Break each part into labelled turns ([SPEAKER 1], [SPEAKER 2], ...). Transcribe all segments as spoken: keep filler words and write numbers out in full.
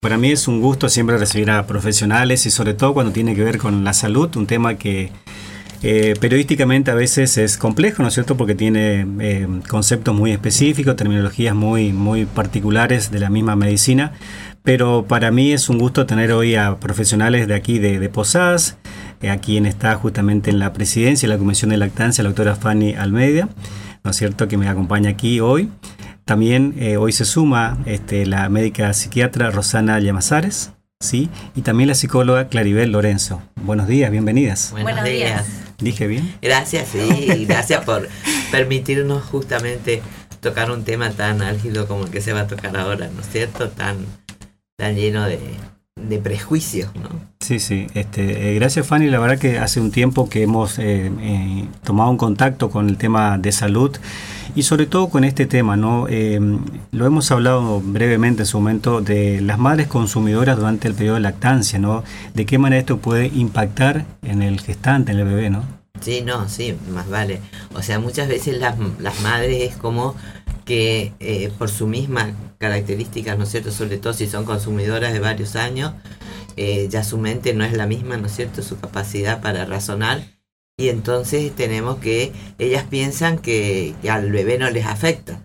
[SPEAKER 1] Para mí es un gusto siempre recibir a profesionales y sobre todo cuando tiene que ver con la salud, un tema que eh, periodísticamente a veces es complejo, ¿no es cierto? Porque tiene eh, conceptos muy específicos, terminologías muy, muy particulares de la misma medicina, pero para mí es un gusto tener hoy a profesionales de aquí de, de Posadas, eh, a quien está justamente en la presidencia de la Comisión de Lactancia, la doctora Fanny Almeida, ¿no es cierto?, que me acompaña aquí hoy. También eh, hoy se suma este, la médica psiquiatra Rosana Llamazares, ¿sí? Y también la psicóloga Claribel Lorenzo. Buenos días, bienvenidas.
[SPEAKER 2] Buenos, Buenos días. días.
[SPEAKER 1] ¿Dije bien?
[SPEAKER 2] Gracias, sí, gracias por permitirnos justamente tocar un tema tan álgido como el que se va a tocar ahora, ¿no es cierto? Tan, tan lleno de, de prejuicios, ¿no?
[SPEAKER 1] Sí, sí. Este, eh, gracias, Fanny. La verdad que hace un tiempo que hemos eh, eh, tomado un contacto con el tema de salud y sobre todo con este tema, ¿no? Eh, lo hemos hablado brevemente en su momento de las madres consumidoras durante el periodo de lactancia, ¿no? De qué manera esto puede impactar en el gestante, en el bebé, ¿no?
[SPEAKER 2] Sí, no, sí, más vale. O sea, muchas veces las, las madres es como que eh, por su misma característica, ¿no es cierto? Sobre todo si son consumidoras de varios años, eh, ya su mente no es la misma, ¿no es cierto? Su capacidad para razonar. Y entonces tenemos que, ellas piensan que, que al bebé no les afecta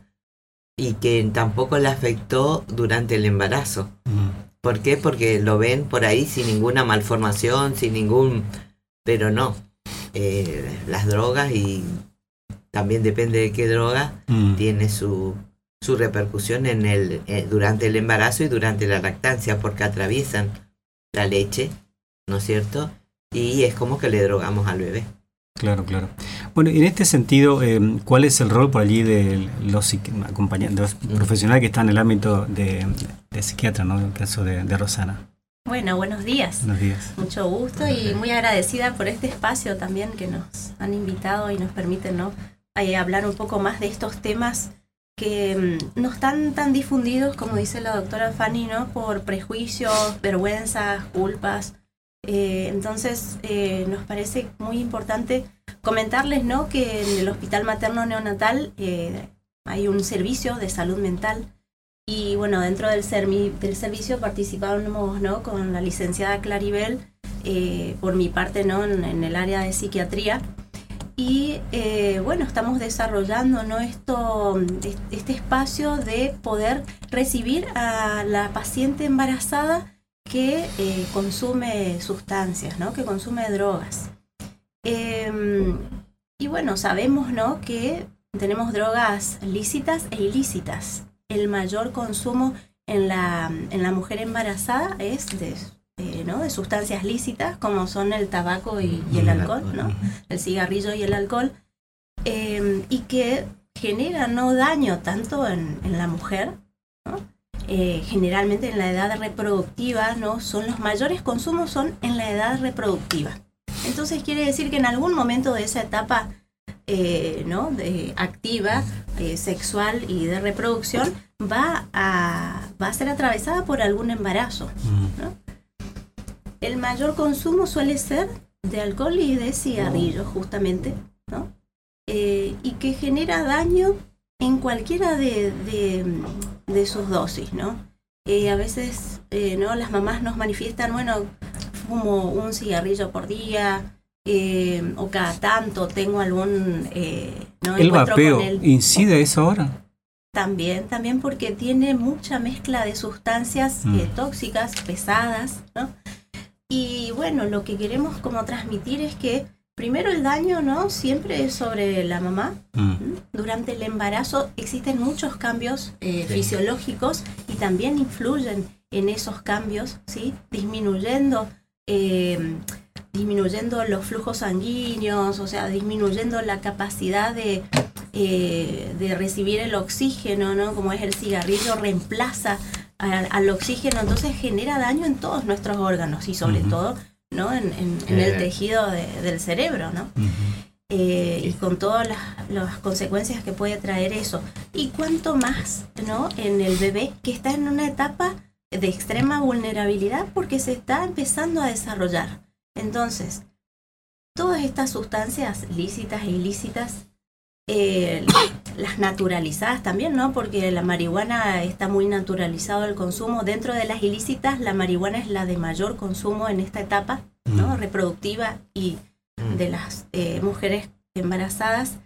[SPEAKER 2] y que tampoco le afectó durante el embarazo. Mm. ¿Por qué? Porque lo ven por ahí sin ninguna malformación, sin ningún... Pero no, eh, las drogas, y también depende de qué droga, mm. tiene su, su repercusión en el, eh, durante el embarazo y durante la lactancia, porque atraviesan la leche, ¿no es cierto? Y es como que le drogamos al bebé.
[SPEAKER 1] Claro, claro. Bueno, en este sentido, eh, ¿cuál es el rol por allí de los, de los profesionales que están en el ámbito de, de psiquiatra, ¿no? En el caso de, de Rosana.
[SPEAKER 3] Bueno, buenos días.
[SPEAKER 1] Buenos días.
[SPEAKER 3] Mucho gusto y muy agradecida por este espacio también que nos han invitado y nos permiten, ¿no? eh, hablar un poco más de estos temas que um, no están tan difundidos, como dice la doctora Fanny, ¿no? Por prejuicios, vergüenzas, culpas. Eh, entonces eh, nos parece muy importante comentarles, ¿no? Que en el Hospital Materno Neonatal eh, hay un servicio de salud mental y bueno, dentro del, sermi- del servicio participamos, ¿no? Con la licenciada Claribel, eh, por mi parte, ¿no? en, en el área de psiquiatría y eh, bueno, estamos desarrollando, ¿no? Esto, este espacio de poder recibir a la paciente embarazada que eh, consume sustancias, ¿no? Que consume drogas. Eh, y bueno, sabemos, ¿no? Que tenemos drogas lícitas e ilícitas. El mayor consumo en la, en la mujer embarazada es de, eh, ¿no? de sustancias lícitas, como son el tabaco y, y el alcohol, ¿no? El cigarrillo y el alcohol, eh, y que generan, ¿no? daño tanto en, en la mujer, ¿no? Eh, generalmente en la edad reproductiva, ¿no? Son los mayores consumos son en la edad reproductiva. Entonces quiere decir que en algún momento de esa etapa eh, ¿no? de, activa, eh, sexual y de reproducción va a, va a ser atravesada por algún embarazo, ¿no? El mayor consumo suele ser de alcohol y de cigarrillo, justamente, ¿no? Eh, y que genera daño en cualquiera de, de, de sus dosis, ¿no? Eh, a veces, eh, ¿no? Las mamás nos manifiestan, bueno, fumo un cigarrillo por día, eh, o cada tanto tengo algún... Eh, ¿no?
[SPEAKER 1] ¿El vapeo el... incide eso ahora?
[SPEAKER 3] También, también porque tiene mucha mezcla de sustancias mm. eh, tóxicas, pesadas, ¿no? Y bueno, lo que queremos como transmitir es que primero el daño, ¿no? Siempre es sobre la mamá. Mm. Durante el embarazo existen muchos cambios eh, sí. fisiológicos y también influyen en esos cambios, ¿sí? Disminuyendo, eh, disminuyendo los flujos sanguíneos, o sea, disminuyendo la capacidad de, eh, de recibir el oxígeno, ¿no? Como es el cigarrillo, reemplaza al, al oxígeno, entonces genera daño en todos nuestros órganos y sobre uh-huh. todo, ¿no? En, en, en el tejido de, del cerebro, ¿no? Uh-huh. Eh, y con todas las, las consecuencias que puede traer eso. Y cuanto más, ¿no? En el bebé que está en una etapa de extrema vulnerabilidad porque se está empezando a desarrollar. Entonces, todas estas sustancias lícitas e ilícitas eh, las naturalizadas también, ¿no? Porque la marihuana está muy naturalizado el consumo. Dentro de las ilícitas, la marihuana es la de mayor consumo en esta etapa, ¿no? Mm. Reproductiva y de las eh, mujeres embarazadas.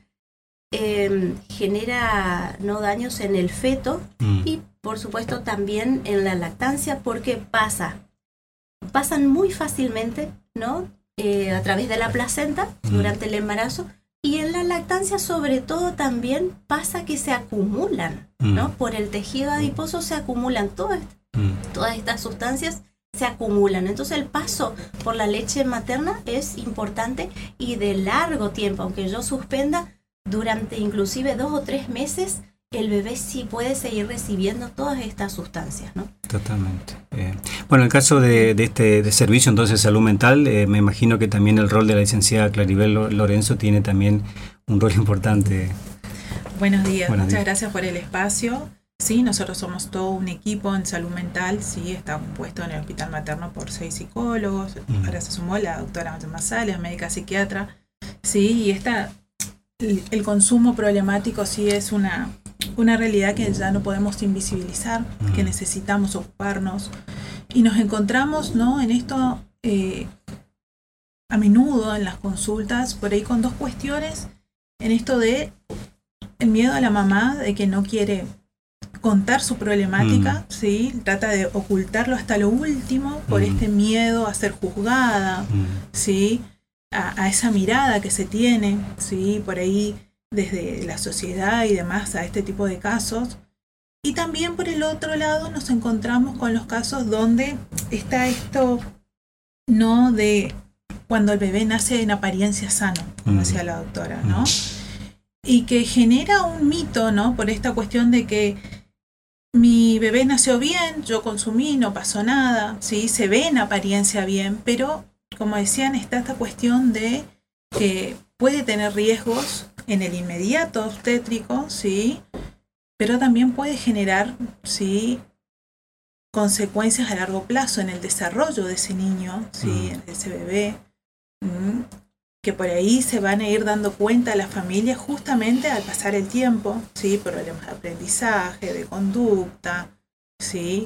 [SPEAKER 3] Eh, genera no daños en el feto mm. y por supuesto también en la lactancia, porque pasa, pasan muy fácilmente, ¿no? Eh, a través de la placenta mm. durante el embarazo. Y en la lactancia sobre todo también pasa que se acumulan, mm. ¿no? Por el tejido adiposo se acumulan todas, mm. todas estas sustancias, se acumulan. Entonces el paso por la leche materna es importante y de largo tiempo, aunque yo suspenda, durante inclusive dos o tres meses, el bebé sí puede seguir recibiendo todas estas sustancias, ¿no?
[SPEAKER 1] Totalmente. Eh, bueno, en el caso de, de este de servicio entonces de salud mental, eh, me imagino que también el rol de la licenciada Claribel Lorenzo tiene también un rol importante.
[SPEAKER 4] Buenos días,
[SPEAKER 1] Buenos
[SPEAKER 4] muchas
[SPEAKER 1] días.
[SPEAKER 4] gracias por el espacio. Sí, nosotros somos todo un equipo en salud mental, sí, está compuesto en el hospital materno por seis psicólogos, mm. ahora se sumó la doctora Mazales, médica psiquiatra, sí, y esta, el, el consumo problemático sí es una... una realidad que ya no podemos invisibilizar, mm. que necesitamos ocuparnos. Y nos encontramos, ¿no?, en esto eh, a menudo en las consultas, por ahí con dos cuestiones, en esto de el miedo a la mamá, de que no quiere contar su problemática, mm. ¿sí? Trata de ocultarlo hasta lo último por mm. este miedo a ser juzgada, mm. ¿sí? A, a esa mirada que se tiene, ¿sí? Por ahí desde la sociedad y demás a este tipo de casos. Y también por el otro lado nos encontramos con los casos donde está esto, ¿no?, de cuando el bebé nace en apariencia sano, como mm. decía la doctora, ¿no? Mm. Y que genera un mito, ¿no?, por esta cuestión de que mi bebé nació bien, yo consumí, no pasó nada, ¿sí? Se ve en apariencia bien, pero como decían, está esta cuestión de que puede tener riesgos en el inmediato obstétrico, ¿sí? Pero también puede generar, ¿sí?, consecuencias a largo plazo en el desarrollo de ese niño, ¿sí?, mm. de ese bebé, ¿m? Que por ahí se van a ir dando cuenta a las familias justamente al pasar el tiempo, ¿sí? Problemas de aprendizaje, de conducta, ¿sí?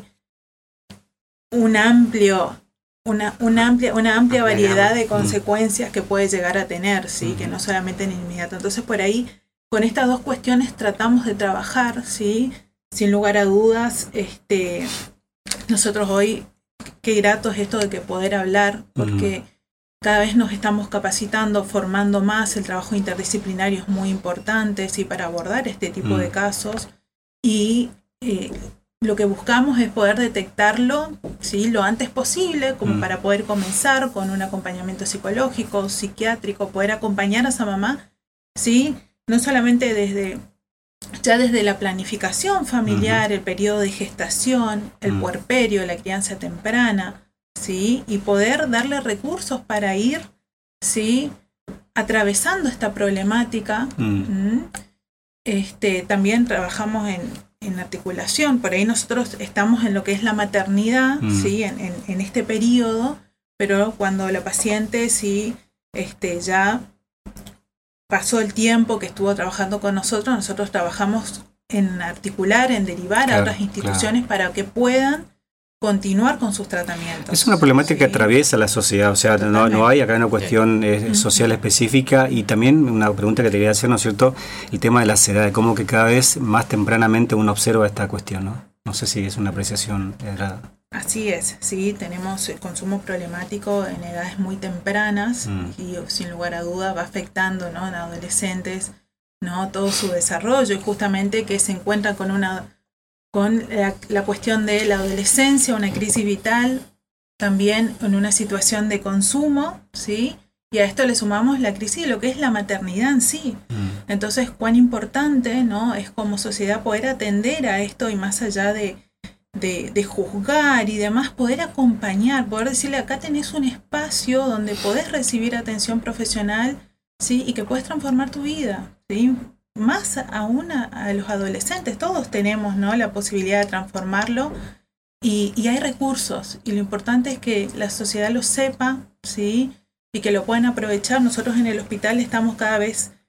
[SPEAKER 4] Un amplio... Una, una amplia, una amplia variedad de consecuencias que puede llegar a tener, ¿sí? Uh-huh. Que no solamente en inmediato. Entonces, por ahí, con estas dos cuestiones tratamos de trabajar, ¿sí? Sin lugar a dudas, este, nosotros hoy, qué grato es esto de que poder hablar, porque uh-huh. cada vez nos estamos capacitando, formando más, el trabajo interdisciplinario es muy importante, ¿sí? Para abordar este tipo uh-huh. de casos, y eh, lo que buscamos es poder detectarlo, ¿sí?, lo antes posible, como mm. para poder comenzar con un acompañamiento psicológico, psiquiátrico, poder acompañar a esa mamá, ¿sí?, no solamente desde ya desde la planificación familiar, uh-huh. el periodo de gestación, el mm. puerperio, la crianza temprana, ¿sí?, y poder darle recursos para ir, ¿sí?, atravesando esta problemática. Mm. Este, también trabajamos en en articulación, por ahí nosotros estamos en lo que es la maternidad, mm. ¿sí?, en, en, en este periodo, pero cuando la paciente sí este, ya pasó el tiempo que estuvo trabajando con nosotros, nosotros trabajamos en articular, en derivar claro, a otras instituciones claro. para que puedan continuar con sus tratamientos.
[SPEAKER 1] Es una problemática sí. que atraviesa la sociedad, o sea, no, no hay acá una cuestión
[SPEAKER 4] sí.
[SPEAKER 1] eh, social específica. Y también una pregunta que te quería hacer, ¿no es cierto?, el tema de las edades, cómo que cada vez más tempranamente uno observa esta cuestión, ¿no? No sé si es una apreciación errada.
[SPEAKER 4] Así es, sí, tenemos el consumo problemático en edades muy tempranas mm. y sin lugar a duda va afectando, ¿no?, en adolescentes, ¿no?, todo su desarrollo, y justamente que se encuentran con una con la, la cuestión de la adolescencia, una crisis vital, también en una situación de consumo, ¿sí? Y a esto le sumamos la crisis de lo que es la maternidad en sí. Mm. Entonces, cuán importante, ¿no?, es como sociedad poder atender a esto, y más allá de, de, de juzgar y demás, poder acompañar, poder decirle, acá tenés un espacio donde podés recibir atención profesional, ¿sí?, y que puedes transformar tu vida, ¿sí? Más aún a, a los adolescentes, todos tenemos, ¿no?, la posibilidad de transformarlo, y, y hay recursos, y lo importante es que la sociedad lo sepa, ¿sí?, y que lo puedan aprovechar. Nosotros en el hospital estamos cada vez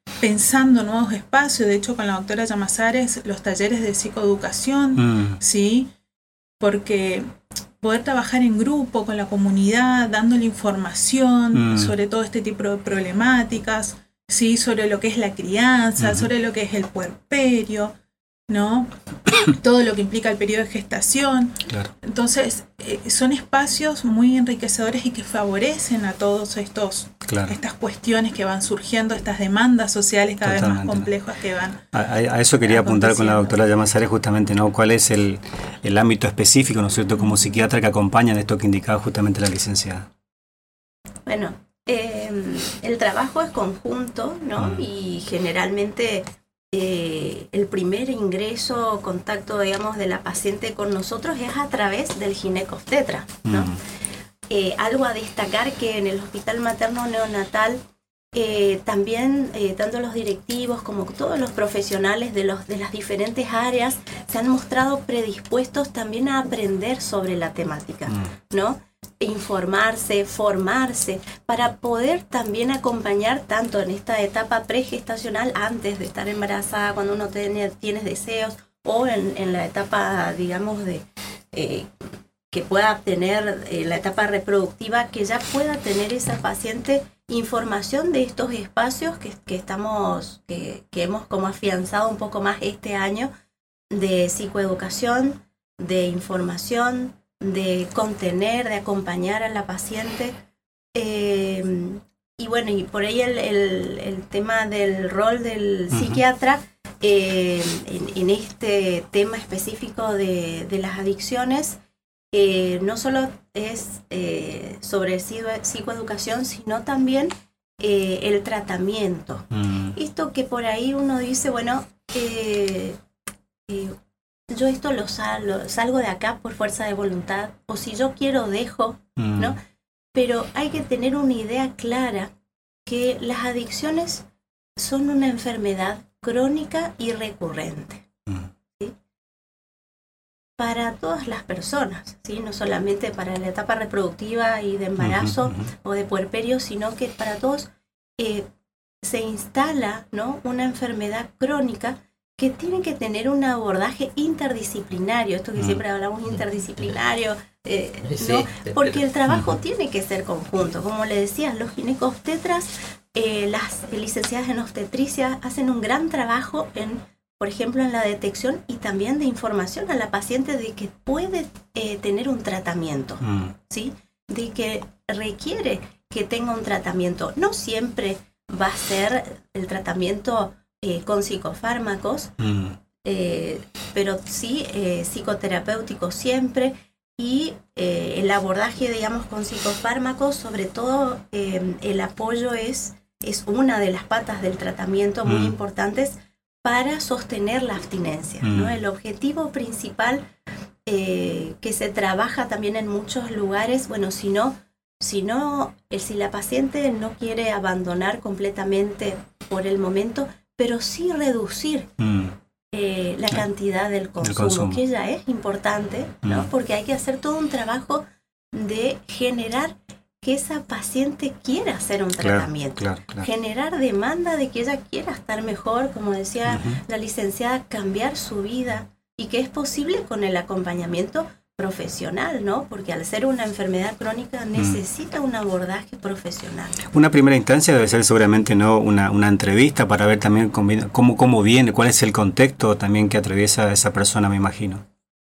[SPEAKER 4] pensando nuevos espacios. De hecho, con la doctora Llamazares, los talleres de psicoeducación, mm. ¿sí? Porque poder trabajar en grupo, con la comunidad, dándole información mm. sobre todo este tipo de problemáticas, ¿sí? Sobre lo que es la crianza, mm. sobre lo que es el puerperio, ¿no? Todo lo que implica el periodo de gestación. Claro. Entonces, eh, son espacios muy enriquecedores y que favorecen a todos estos claro. estas cuestiones que van surgiendo, estas demandas sociales cada Totalmente. vez más complejas que van
[SPEAKER 1] a, a eso quería apuntar con la doctora Llamazares justamente, ¿no? ¿Cuál es el, el ámbito específico, ¿no es cierto?, como psiquiatra que acompaña en esto que indicaba justamente la licenciada?
[SPEAKER 3] Bueno, eh, el trabajo es conjunto, ¿no? Mm. Y generalmente Eh, el primer ingreso, contacto, digamos, de la paciente con nosotros es a través del ginecobstetra, ¿no? Mm. Eh, algo a destacar que en el Hospital Materno Neonatal eh, también, eh, tanto los directivos como todos los profesionales de, los, de las diferentes áreas se han mostrado predispuestos también a aprender sobre la temática, mm. ¿no? Informarse, formarse, para poder también acompañar tanto en esta etapa pregestacional, antes de estar embarazada, cuando uno tiene, tiene deseos, o en, en la etapa, digamos, de eh, que pueda tener eh, la etapa reproductiva, que ya pueda tener esa paciente información de estos espacios que, que estamos, que, que hemos como afianzado un poco más este año, de psicoeducación, de información, de contener, de acompañar a la paciente. Eh, y bueno, y por ahí el, el, el tema del rol del uh-huh. psiquiatra eh, en, en este tema específico de, de las adicciones, eh, no solo es eh, sobre psicoeducación, sino también eh, el tratamiento. Uh-huh. Esto que por ahí uno dice, bueno, eh, eh, yo esto lo salgo, salgo de acá por fuerza de voluntad, o si yo quiero dejo, mm. ¿no? Pero hay que tener una idea clara que las adicciones son una enfermedad crónica y recurrente, mm. ¿sí? Para todas las personas, ¿sí? No solamente para la etapa reproductiva y de embarazo mm-hmm. o de puerperio, sino que para todos eh, se instala, ¿no?, una enfermedad crónica que tiene que tener un abordaje interdisciplinario, esto que mm. siempre hablamos interdisciplinario, eh, sí, ¿no? Porque el trabajo uh-huh. tiene que ser conjunto. Como le decía, los ginecobstetras, eh, las licenciadas en obstetricia hacen un gran trabajo en, por ejemplo, en la detección y también de información a la paciente de que puede eh, tener un tratamiento, mm. ¿sí? De que requiere que tenga un tratamiento. No siempre va a ser el tratamiento Eh, con psicofármacos, mm. eh, pero sí eh, psicoterapéutico siempre, y eh, el abordaje, digamos, con psicofármacos, sobre todo eh, el apoyo es, es una de las patas del tratamiento muy mm. importantes para sostener la abstinencia, mm. ¿no? El objetivo principal eh, que se trabaja también en muchos lugares, bueno, si no, si no, eh, si la paciente no quiere abandonar completamente por el momento, pero sí reducir mm. eh, la cantidad del consumo, consumo, que ya es importante, ¿no? Mm. Porque hay que hacer todo un trabajo de generar que esa paciente quiera hacer un claro, tratamiento, claro, claro. generar demanda de que ella quiera estar mejor, como decía uh-huh. la licenciada, cambiar su vida, y que es posible con el acompañamiento profesional, ¿no? Porque al ser una enfermedad crónica necesita mm. un abordaje profesional.
[SPEAKER 1] Una primera instancia debe ser seguramente, ¿no?, una, una entrevista para ver también cómo, cómo viene, cuál es el contexto también que atraviesa esa persona, me imagino.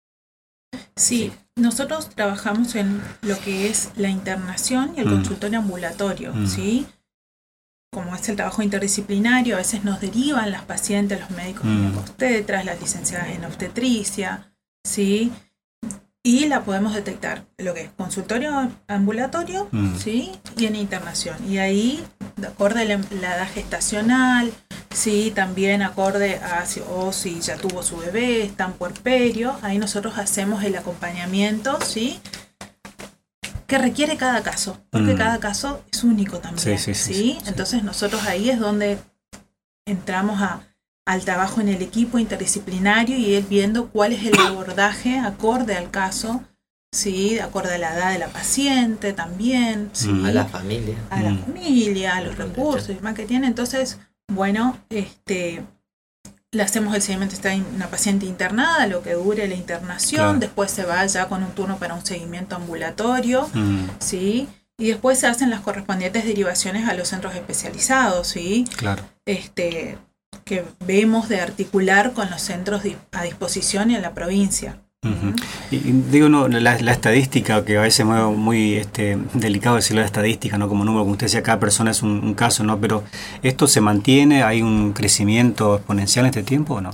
[SPEAKER 4] Sí, nosotros trabajamos en lo que es la internación y el mm. consultorio ambulatorio, mm. ¿sí? Como es el trabajo interdisciplinario, a veces nos derivan las pacientes, los médicos mm. ginecobstetras, las licenciadas en obstetricia, ¿sí? Y la podemos detectar, lo que es consultorio ambulatorio, mm. ¿sí? Y en internación. Y ahí, de acorde a la, la edad gestacional, sí, también acorde a si, o si ya tuvo su bebé, está en puerperio, ahí nosotros hacemos el acompañamiento, ¿sí?, que requiere cada caso, porque mm. cada caso es único también, sí, sí, sí, ¿sí? sí Entonces sí. nosotros ahí es donde entramos a al trabajo en el equipo interdisciplinario y ir viendo cuál es el abordaje acorde al caso, ¿sí?, acorde a la edad de la paciente también, ¿sí?,
[SPEAKER 2] a la familia,
[SPEAKER 4] a la familia, a los recursos y demás que tiene. Entonces, bueno, este, le hacemos el seguimiento, está una paciente internada, lo que dure la internación,
[SPEAKER 1] claro.
[SPEAKER 4] después se va ya con un turno para un seguimiento ambulatorio,
[SPEAKER 1] Mm.
[SPEAKER 4] ¿sí? Y después se hacen las correspondientes derivaciones a los centros especializados, ¿sí?
[SPEAKER 1] Claro.
[SPEAKER 4] Este, que vemos de articular con los centros a disposición en la provincia.
[SPEAKER 1] Uh-huh. Y, y digo, no, la, la estadística, que a veces es muy, muy este, delicado decirlo de estadística, ¿no? Como número, como usted decía, cada persona es un, un caso, ¿no? Pero ¿esto se mantiene? ¿Hay un crecimiento exponencial en este tiempo o no?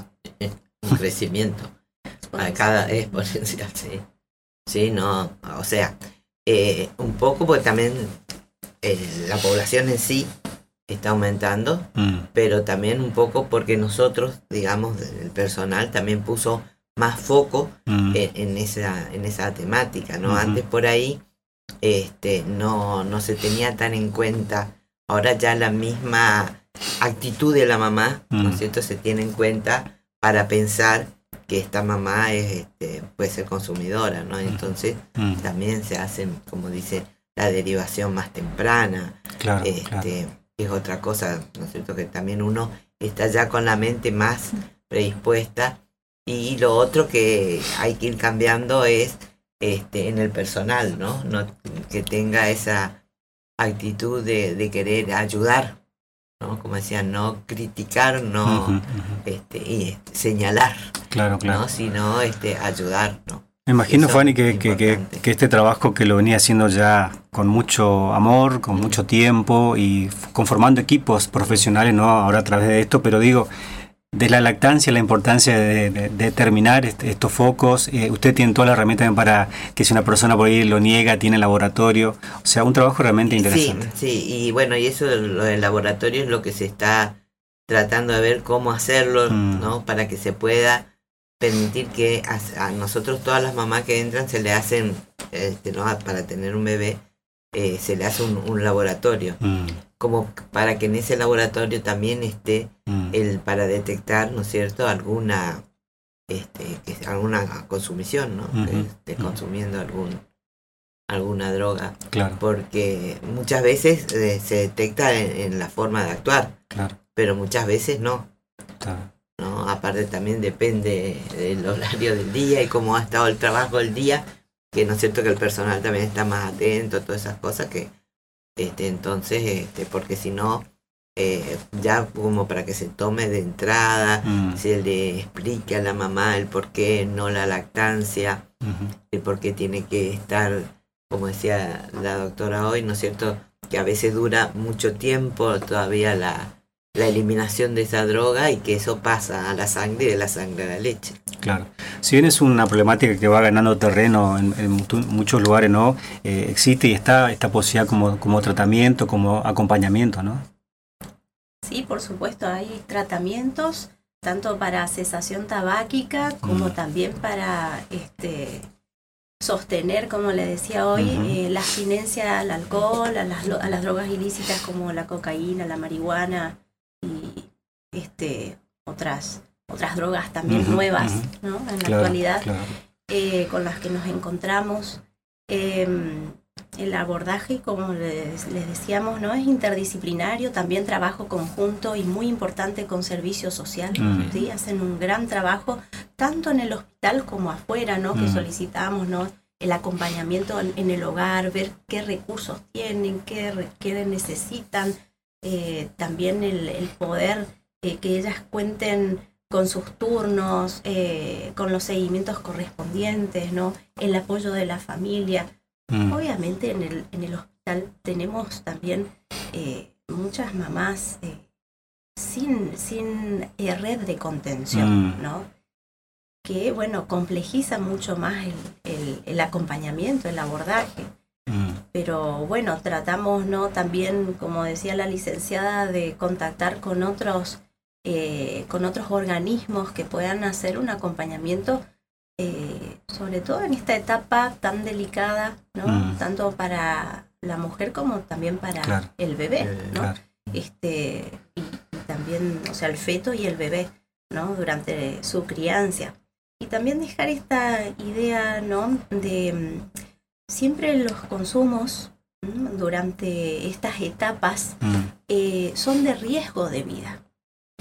[SPEAKER 2] Un crecimiento. A cada exponencial, sí. Sí, no, o sea, eh, un poco porque también eh, la población en sí está aumentando, mm. pero también un poco porque nosotros, digamos, el personal también puso más foco mm. en, en esa en esa temática, ¿no? Uh-huh. Antes por ahí este no no se tenía tan en cuenta. Ahora ya la misma actitud de la mamá, mm. ¿no es cierto?, se tiene en cuenta para pensar que esta mamá es este, puede ser consumidora, ¿no? Entonces mm. también se hace, como dice, la derivación más temprana.
[SPEAKER 1] Claro,
[SPEAKER 2] este,
[SPEAKER 1] claro.
[SPEAKER 2] Es otra cosa, ¿no es cierto?, que también uno está ya con la mente más predispuesta. Y lo otro que hay que ir cambiando es este en el personal, ¿no? no que tenga esa actitud de, de querer ayudar, ¿no? Como decía, no criticar, no uh-huh, uh-huh. Este, y este, señalar,
[SPEAKER 1] claro, claro.
[SPEAKER 2] ¿no? Sino este, ayudar, ¿no?
[SPEAKER 1] Me imagino, Fanny, que, que, que, que este trabajo que lo venía haciendo ya con mucho amor, con mucho tiempo y conformando equipos profesionales, ¿no? Ahora a través de esto, pero digo, de la lactancia, la importancia de, de, de determinar este, estos focos. Eh, usted tiene toda la herramienta para que si una persona por ahí lo niega, tiene laboratorio. O sea, un trabajo realmente interesante.
[SPEAKER 2] Sí, sí, y bueno, y eso lo del laboratorio es lo que se está tratando de ver cómo hacerlo, mm. ¿no? Para que se pueda permitir que a, a nosotros, todas las mamás que entran, se le hacen, este, ¿no? Para tener un bebé, eh, se le hace un, un laboratorio. Mm. Como para que en ese laboratorio también esté mm. el para detectar, ¿no es cierto?, alguna este que alguna consumición, ¿no? Uh-huh. Que esté consumiendo algún alguna droga.
[SPEAKER 1] Claro. Porque
[SPEAKER 2] muchas veces eh, se detecta en, en la forma de actuar.
[SPEAKER 1] Claro.
[SPEAKER 2] Pero muchas veces no.
[SPEAKER 1] Claro.
[SPEAKER 2] ¿No? Aparte también depende del horario del día y cómo ha estado el trabajo del día, que no es cierto que el personal también está más atento a todas esas cosas que Este, entonces, este, porque si no, eh, ya como para que se tome de entrada, mm. se le explique a la mamá el por qué no la lactancia, uh-huh. el por qué tiene que estar, como decía la doctora hoy, ¿no es cierto?, que a veces dura mucho tiempo todavía la, la eliminación de esa droga y que eso pasa a la sangre y de la sangre a la leche.
[SPEAKER 1] Claro. Si bien es una problemática que va ganando terreno en, en muchos lugares, ¿no? Eh, existe y está esta posibilidad como, como tratamiento, como acompañamiento, ¿no?
[SPEAKER 3] Sí, por supuesto, hay tratamientos tanto para cesación tabáquica como mm. también para este sostener, como le decía hoy, uh-huh. eh, la abstinencia al alcohol, a las, a las drogas ilícitas como la cocaína, la marihuana y este otras otras drogas también uh-huh, nuevas, uh-huh. ¿no? En la claro, actualidad, claro. eh, con las que nos encontramos. Eh, el abordaje, como les, les decíamos, no es interdisciplinario, también trabajo conjunto y muy importante con servicio social. Uh-huh. ¿Sí? Hacen un gran trabajo, tanto en el hospital como afuera, ¿no? Uh-huh. Que solicitamos, ¿no? El acompañamiento en, en el hogar, ver qué recursos tienen, qué, qué necesitan, eh, también el, el poder eh, que ellas cuenten con sus turnos, eh, con los seguimientos correspondientes, ¿no? El apoyo de la familia. Mm. Obviamente en el, en el hospital tenemos también eh, muchas mamás eh, sin, sin eh, red de contención, mm. ¿no? Que, bueno, complejiza mucho más el, el, el acompañamiento, el abordaje. Mm. Pero, bueno, tratamos, ¿no? También, como decía la licenciada, de contactar con otros Eh, con otros organismos que puedan hacer un acompañamiento, eh, sobre todo en esta etapa tan delicada, ¿no? Mm. Tanto para la mujer como también para claro. el bebé, ¿no? Claro. Este, y, y también, o sea, el feto y el bebé, ¿no? Durante su crianza. Y también dejar esta idea, ¿no? De um, siempre los consumos um, durante estas etapas mm. eh, son de riesgo de vida.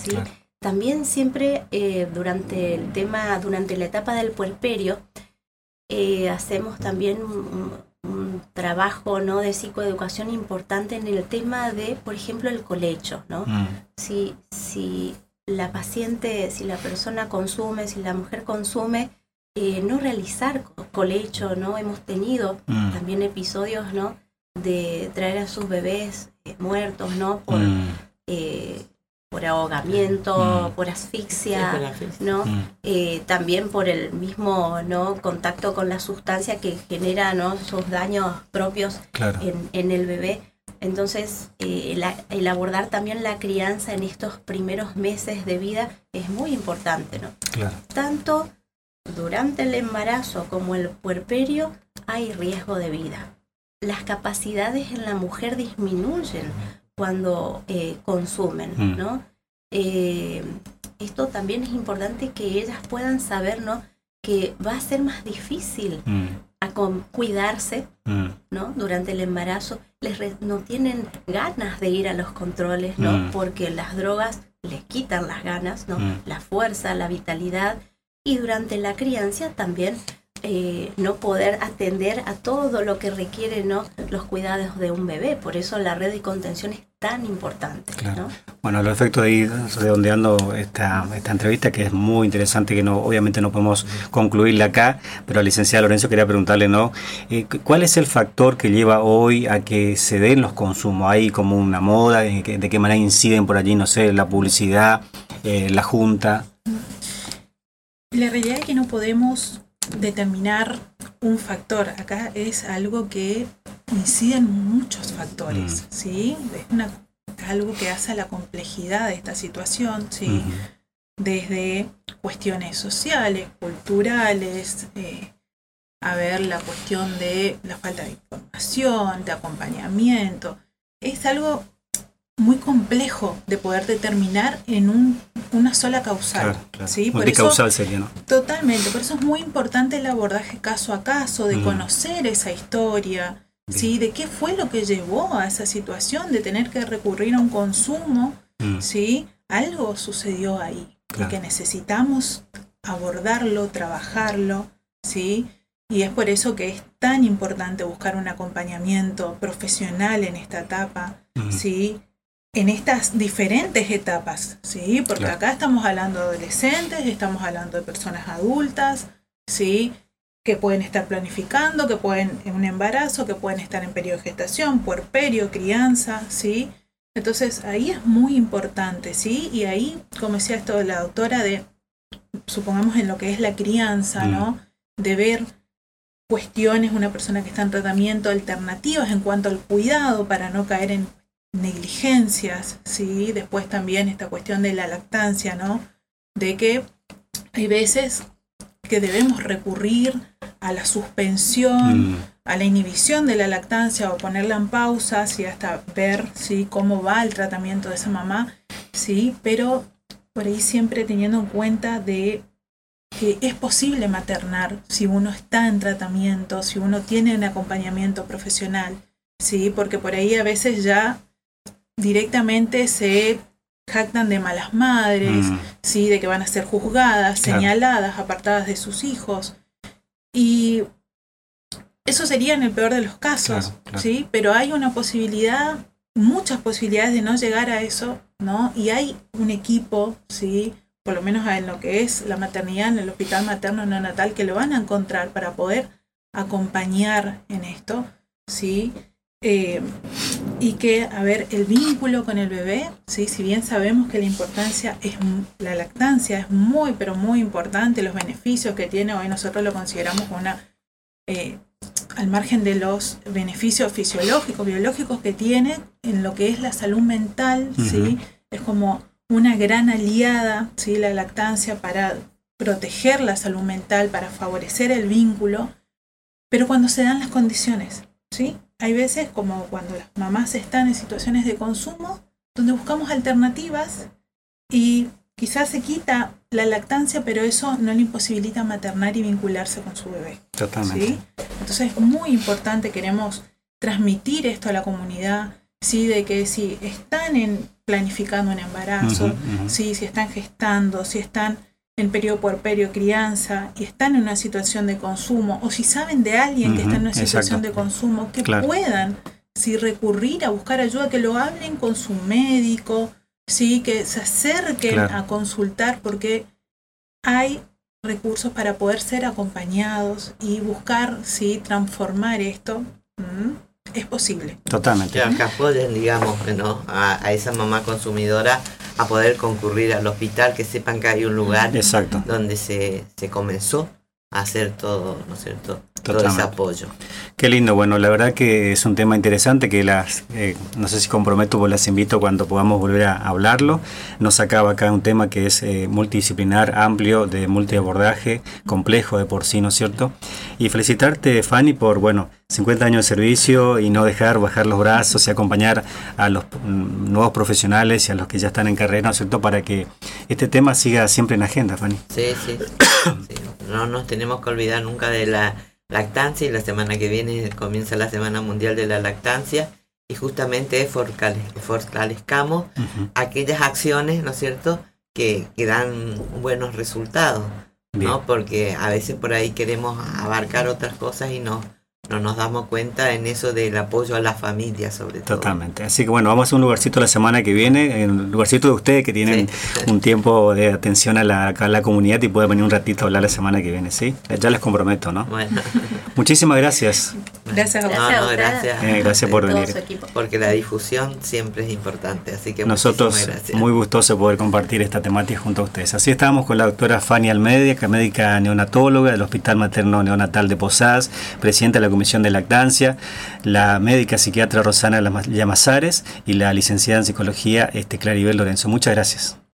[SPEAKER 3] ¿sí?
[SPEAKER 1] Claro.
[SPEAKER 3] También siempre eh, durante el tema, durante la etapa del puerperio, eh, hacemos también un, un trabajo, ¿no?, de psicoeducación importante en el tema de, por ejemplo, el colecho, ¿no?
[SPEAKER 1] Mm.
[SPEAKER 3] Si, si la paciente, si la persona consume, si la mujer consume, eh, no realizar colecho, ¿no? Hemos tenido
[SPEAKER 1] Mm.
[SPEAKER 3] también episodios, ¿no?, de traer a sus bebés eh, muertos, ¿no?, por,
[SPEAKER 1] Mm.
[SPEAKER 3] eh, por ahogamiento,
[SPEAKER 1] Mm.
[SPEAKER 3] por asfixia,
[SPEAKER 2] Sí, por asfixia.
[SPEAKER 3] ¿no?
[SPEAKER 1] Mm.
[SPEAKER 3] Eh, también por el mismo, ¿no?, contacto con la sustancia que genera, ¿no?, sus daños propios
[SPEAKER 1] Claro.
[SPEAKER 3] en, en el bebé. Entonces, eh, el, el abordar también la crianza en estos primeros meses de vida es muy importante, ¿no?
[SPEAKER 1] Claro.
[SPEAKER 3] Tanto durante el embarazo como el puerperio hay riesgo de vida. Las capacidades en la mujer disminuyen cuando eh, consumen,
[SPEAKER 1] Mm.
[SPEAKER 3] ¿no? Eh, esto también es importante que ellas puedan saber, ¿no?, que va a ser más difícil
[SPEAKER 1] Mm.
[SPEAKER 3] a con- cuidarse,
[SPEAKER 1] Mm.
[SPEAKER 3] ¿no?, durante el embarazo. Les re- no tienen ganas de ir a los controles, ¿no?
[SPEAKER 1] Mm.
[SPEAKER 3] Porque las drogas les quitan las ganas, ¿no?
[SPEAKER 1] Mm.
[SPEAKER 3] La fuerza, la vitalidad. Y durante la crianza también eh, no poder atender a todo lo que requiere, ¿no?, los cuidados de un bebé. Por eso la red de contención es tan importante,
[SPEAKER 1] Claro.
[SPEAKER 3] ¿no?
[SPEAKER 1] Bueno, a los efectos de ir redondeando esta, esta entrevista, que es muy interesante, que no obviamente no podemos concluirla acá, pero licenciada Lorenzo, quería preguntarle, ¿no? Eh, ¿Cuál es el factor que lleva hoy a que se den los consumos? ¿Hay como una moda? ¿De qué, de qué manera inciden por allí, no sé, la publicidad, eh, la junta?
[SPEAKER 4] La realidad es que no podemos determinar un factor. Acá es algo que inciden muchos factores,
[SPEAKER 1] Mm.
[SPEAKER 4] ¿sí? Es una, algo que hace a la complejidad de esta situación, ¿sí?
[SPEAKER 1] Ujú.
[SPEAKER 4] Desde cuestiones sociales, culturales, eh, a ver, la cuestión de la falta de información, de acompañamiento. Es algo muy complejo de poder determinar en un, una sola causal.
[SPEAKER 1] Claro, claro.
[SPEAKER 4] ¿sí? Por eso,
[SPEAKER 1] Multicausal sería, ¿no?
[SPEAKER 4] totalmente, por eso es muy importante el abordaje caso a caso, de
[SPEAKER 1] Mm.
[SPEAKER 4] conocer esa historia, ¿sí? De qué fue lo que llevó a esa situación de tener que recurrir a un consumo,
[SPEAKER 1] Mm.
[SPEAKER 4] ¿sí? Algo sucedió ahí,
[SPEAKER 1] Claro.
[SPEAKER 4] y que necesitamos abordarlo, trabajarlo, ¿sí? Y es por eso que es tan importante buscar un acompañamiento profesional en esta etapa,
[SPEAKER 1] Mm.
[SPEAKER 4] ¿sí? En estas diferentes etapas, ¿sí? Porque
[SPEAKER 1] Claro.
[SPEAKER 4] acá estamos hablando de adolescentes, estamos hablando de personas adultas, ¿sí? Que pueden estar planificando, que pueden en un embarazo, que pueden estar en periodo de gestación, puerperio, crianza, ¿sí? Entonces ahí es muy importante, ¿sí? Y ahí, como decía esto de la doctora, de, supongamos en lo que es la crianza,
[SPEAKER 1] Mm.
[SPEAKER 4] ¿no? De ver cuestiones, una persona que está en tratamiento, alternativas en cuanto al cuidado para no caer en negligencias, ¿sí? Después también esta cuestión de la lactancia, ¿no? De que hay veces que debemos recurrir a la suspensión,
[SPEAKER 1] Mm.
[SPEAKER 4] a la inhibición de la lactancia o ponerla en pausa, ¿sí? Hasta ver, ¿sí?, cómo va el tratamiento de esa mamá, ¿sí? Pero por ahí siempre teniendo en cuenta de que es posible maternar si uno está en tratamiento, si uno tiene un acompañamiento profesional, ¿sí? Porque por ahí a veces ya directamente se jactan de malas madres,
[SPEAKER 1] Mm.
[SPEAKER 4] ¿sí? De que van a ser juzgadas,
[SPEAKER 1] Claro.
[SPEAKER 4] señaladas, apartadas de sus hijos. Y eso sería en el peor de los casos,
[SPEAKER 1] Claro, claro.
[SPEAKER 4] ¿sí? Pero hay una posibilidad, muchas posibilidades de no llegar a eso, ¿no? Y hay un equipo, ¿sí?, por lo menos en lo que es la maternidad en el hospital materno neonatal, que lo van a encontrar para poder acompañar en esto, ¿sí? Eh, y que, a ver, el vínculo con el bebé, ¿sí? Si bien sabemos que la importancia es, la lactancia es muy, pero muy importante, los beneficios que tiene, hoy nosotros lo consideramos una, eh, al margen de los beneficios fisiológicos, biológicos que tiene en lo que es la salud mental, ¿sí?
[SPEAKER 1] Ujú.
[SPEAKER 4] Es como una gran aliada, ¿sí?, la lactancia para proteger la salud mental, para favorecer el vínculo, pero cuando se dan las condiciones, ¿sí? Hay veces como cuando las mamás están en situaciones de consumo, donde buscamos alternativas y quizás se quita la lactancia, pero eso no le imposibilita maternar y vincularse con su bebé.
[SPEAKER 1] Totalmente.
[SPEAKER 4] ¿Sí? Entonces es muy importante, queremos transmitir esto a la comunidad, sí, de que si están en, planificando un embarazo,
[SPEAKER 1] Uh-huh, uh-huh.
[SPEAKER 4] sí, si están gestando, si están en periodo puerperio, crianza, y están en una situación de consumo, o si saben de alguien
[SPEAKER 1] Uh-huh,
[SPEAKER 4] que está en una situación
[SPEAKER 1] exacto.
[SPEAKER 4] de consumo, que
[SPEAKER 1] Claro.
[SPEAKER 4] puedan, sí, recurrir a buscar ayuda, que lo hablen con su médico, sí, que se acerquen
[SPEAKER 1] Claro.
[SPEAKER 4] a consultar, porque hay recursos para poder ser acompañados y buscar, sí, transformar esto. ¿Mm? Es posible.
[SPEAKER 1] Totalmente.
[SPEAKER 2] Que apoyen, digamos, ¿no? a, a esa mamá consumidora a poder concurrir al hospital, que sepan que hay un lugar
[SPEAKER 1] Exacto.
[SPEAKER 2] donde se, se comenzó a hacer todo, ¿no es cierto? Todo
[SPEAKER 1] Totalmente.
[SPEAKER 2] ese apoyo.
[SPEAKER 1] Qué lindo, bueno, la verdad que es un tema interesante que las, eh, no sé si comprometo, pues las invito cuando podamos volver a hablarlo. Nos acaba acá un tema que es eh, multidisciplinar, amplio, de multiabordaje, complejo de por sí, ¿no es cierto? Y felicitarte, Fanny, por, bueno, cincuenta años de servicio y no dejar bajar los brazos y acompañar a los mm, nuevos profesionales y a los que ya están en carrera, ¿no es cierto?, para que este tema siga siempre en agenda, Fanny.
[SPEAKER 2] Sí, sí, sí. No nos tenemos que olvidar nunca de la lactancia, y la semana que viene comienza la Semana Mundial de la Lactancia, y justamente fortale- fortalezcamos
[SPEAKER 1] Uh-huh.
[SPEAKER 2] aquellas acciones, ¿no es cierto?, que, que dan buenos resultados,
[SPEAKER 1] Bien.
[SPEAKER 2] ¿no? Porque a veces por ahí queremos abarcar otras cosas y no, no nos damos cuenta en eso del apoyo a la familia, sobre todo.
[SPEAKER 1] Totalmente. Así que bueno, vamos a hacer un lugarcito la semana que viene, en el lugarcito de ustedes que tienen
[SPEAKER 2] Sí.
[SPEAKER 1] un tiempo de atención a la, a la comunidad y pueden venir un ratito a hablar la semana que viene, ¿sí? Ya les comprometo, ¿no?
[SPEAKER 2] Bueno,
[SPEAKER 1] Muchísimas gracias.
[SPEAKER 4] Gracias a vos.
[SPEAKER 2] no,
[SPEAKER 3] Gracias a
[SPEAKER 2] no,
[SPEAKER 3] ustedes.
[SPEAKER 2] gracias.
[SPEAKER 1] Eh, gracias por
[SPEAKER 3] Todo
[SPEAKER 1] venir.
[SPEAKER 3] su equipo.
[SPEAKER 2] Porque la difusión siempre es importante, así que
[SPEAKER 1] Nosotros
[SPEAKER 2] muchísimas gracias.
[SPEAKER 1] muy gustosos de poder compartir esta temática junto a ustedes. Así estábamos con la doctora Fanny Almeida, que es médica neonatóloga del Hospital Materno Neonatal de Posadas, presidenta de la Comisión de Lactancia, la médica psiquiatra Rosana Llamazares y la licenciada en psicología este, Claribel Lorenzo. Muchas gracias.